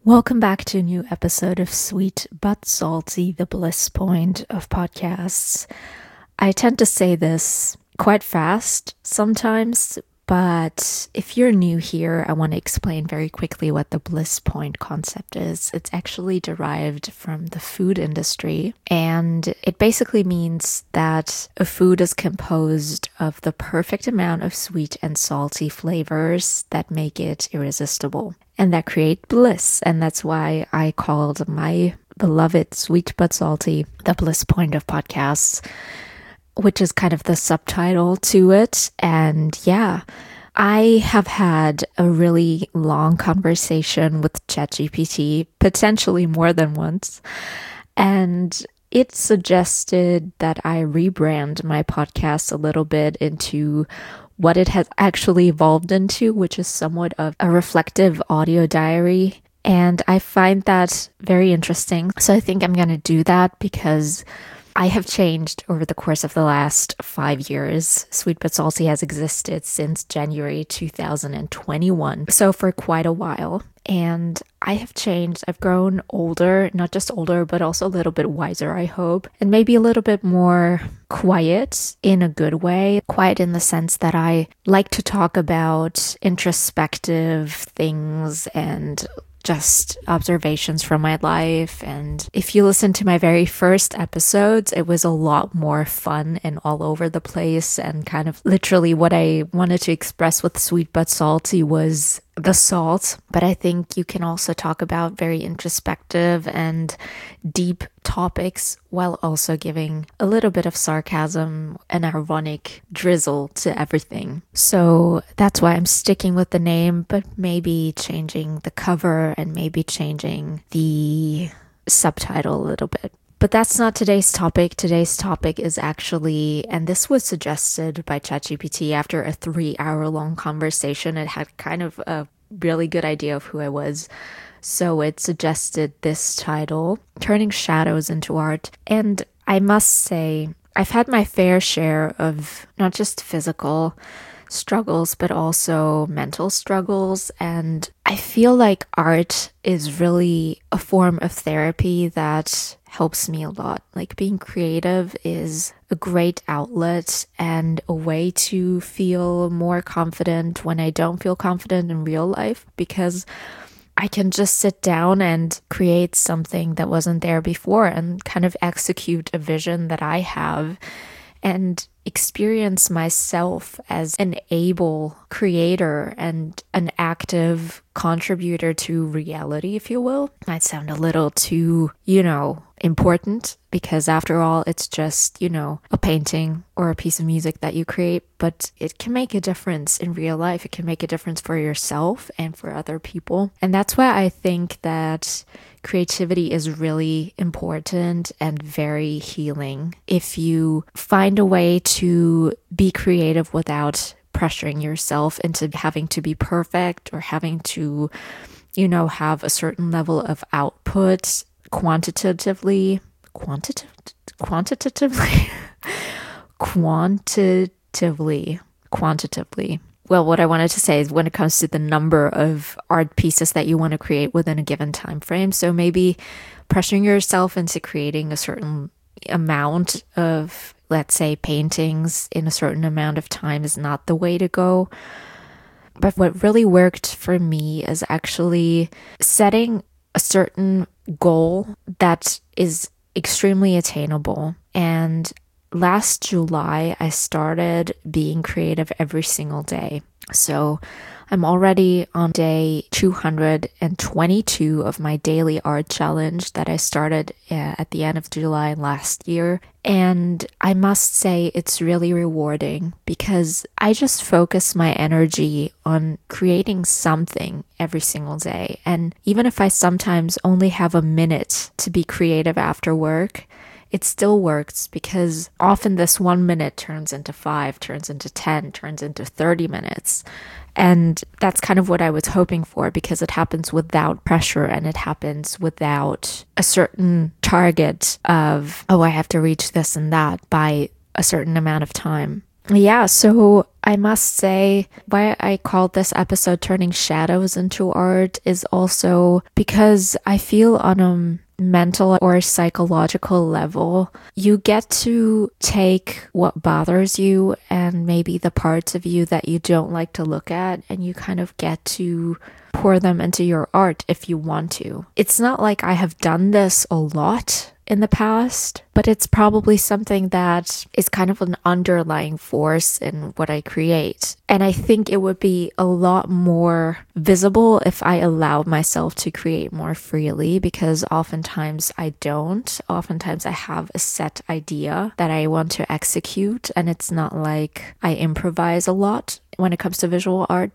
Welcome back to a new episode of Sweet But Salty, the bliss point of podcasts. I tend to say this quite fast sometimes, but if you're new here, I want to explain very quickly what the bliss point concept is. It's actually derived from the food industry, and it basically means that a food is composed of the perfect amount of sweet and salty flavors that make it irresistible and that create bliss. And that's why I called my beloved Sweet But Salty the bliss point of podcasts, which is kind of the subtitle to it. And yeah, I have had a really long conversation with ChatGPT, potentially more than once, and it suggested that I rebrand my podcast a little bit into what it has actually evolved into, which is somewhat of a reflective audio diary. And I find that very interesting. So I think I'm going to do that because I have changed over the course of the last 5 years. Sweet But Salty has existed since January 2021, so for quite a while. And I have changed. I've grown older, not just older, but also a little bit wiser, I hope, and maybe a little bit more quiet in a good way. Quiet in the sense that I like to talk about introspective things and just observations from my life. And if you listen to my very first episodes, it was a lot more fun and all over the place, and kind of literally what I wanted to express with Sweet But Salty was the salt. But I think you can also talk about very introspective and deep topics while also giving a little bit of sarcasm and ironic drizzle to everything. So that's why I'm sticking with the name, but maybe changing the cover and maybe changing the subtitle a little bit. But that's not today's topic. Today's topic is actually, and this was suggested by ChatGPT after a 3-hour-long conversation. It had kind of a really good idea of who I was. So it suggested this title, Turning Shadows into Art. And I must say, I've had my fair share of not just physical struggles, but also mental struggles. And I feel like art is really a form of therapy that helps me a lot. Like, being creative is a great outlet and a way to feel more confident when I don't feel confident in real life, because I can just sit down and create something that wasn't there before and kind of execute a vision that I have and experience myself as an able creator and an active contributor to reality, if you will. Might sound a little too, important, because after all, it's just, a painting or a piece of music that you create, but it can make a difference in real life. It can make a difference for yourself and for other people. And that's why I think that creativity is really important and very healing. If you find a way to be creative without pressuring yourself into having to be perfect or having to, have a certain level of output quantitatively. Well, what I wanted to say is when it comes to the number of art pieces that you want to create within a given time frame. So maybe pressuring yourself into creating a certain amount of, let's say, paintings in a certain amount of time is not the way to go. But what really worked for me is actually setting a certain goal that is extremely attainable. And last July, I started being creative every single day. So I'm already on day 222 of my daily art challenge that I started at the end of July last year. And I must say it's really rewarding because I just focus my energy on creating something every single day. And even if I sometimes only have a minute to be creative after work, it still works, because often this 1 minute turns into 5, turns into 10, turns into 30 minutes. And that's kind of what I was hoping for, because it happens without pressure and it happens without a certain target of, I have to reach this and that by a certain amount of time. Yeah, so I must say, why I called this episode Turning Shadows into Art is also because I feel on a mental or psychological level, you get to take what bothers you and maybe the parts of you that you don't like to look at, and you kind of get to pour them into your art if you want to. It's not like I have done this a lot in the past, but it's probably something that is kind of an underlying force in what I create. And I think it would be a lot more visible if I allowed myself to create more freely, because oftentimes I don't. Oftentimes I have a set idea that I want to execute, and it's not like I improvise a lot when it comes to visual art.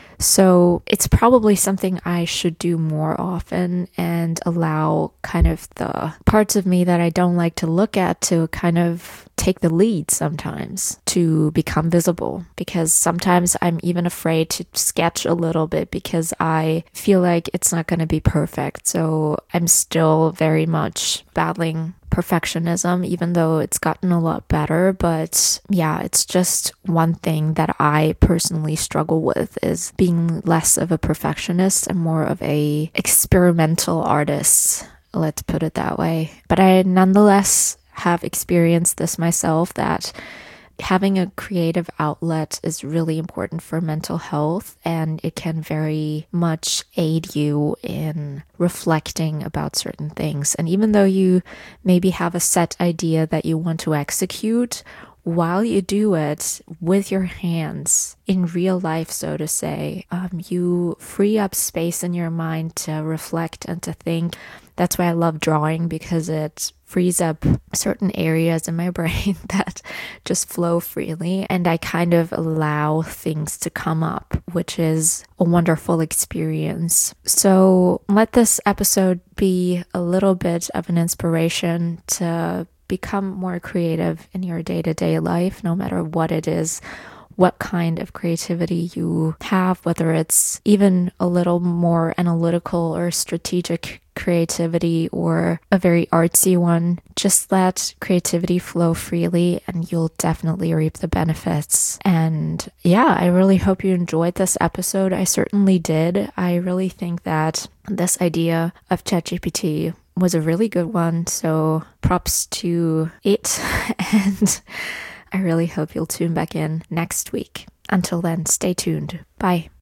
So it's probably something I should do more often and allow kind of the parts of me that I don't like to look at to kind of take the lead sometimes to become visible, because sometimes I'm even afraid to sketch a little bit because I feel like it's not going to be perfect. So I'm still very much battling perfectionism, even though it's gotten a lot better. But yeah, it's just one thing that I personally struggle with, is being less of a perfectionist and more of a experimental artist. Let's put it that way. But I nonetheless have experienced this myself, that having a creative outlet is really important for mental health, and it can very much aid you in reflecting about certain things. And even though you maybe have a set idea that you want to execute, while you do it with your hands in real life, so to say, you free up space in your mind to reflect and to think. That's why I love drawing, because it frees up certain areas in my brain that just flow freely, and I kind of allow things to come up, which is a wonderful experience. So let this episode be a little bit of an inspiration to become more creative in your day-to-day life, no matter what it is, what kind of creativity you have, whether it's even a little more analytical or strategic creativity or a very artsy one. Just let creativity flow freely and you'll definitely reap the benefits. And yeah, I really hope you enjoyed this episode. I certainly did. I really think that this idea of ChatGPT was a really good one, so props to it. And I really hope you'll tune back in next week. Until then, stay tuned. Bye.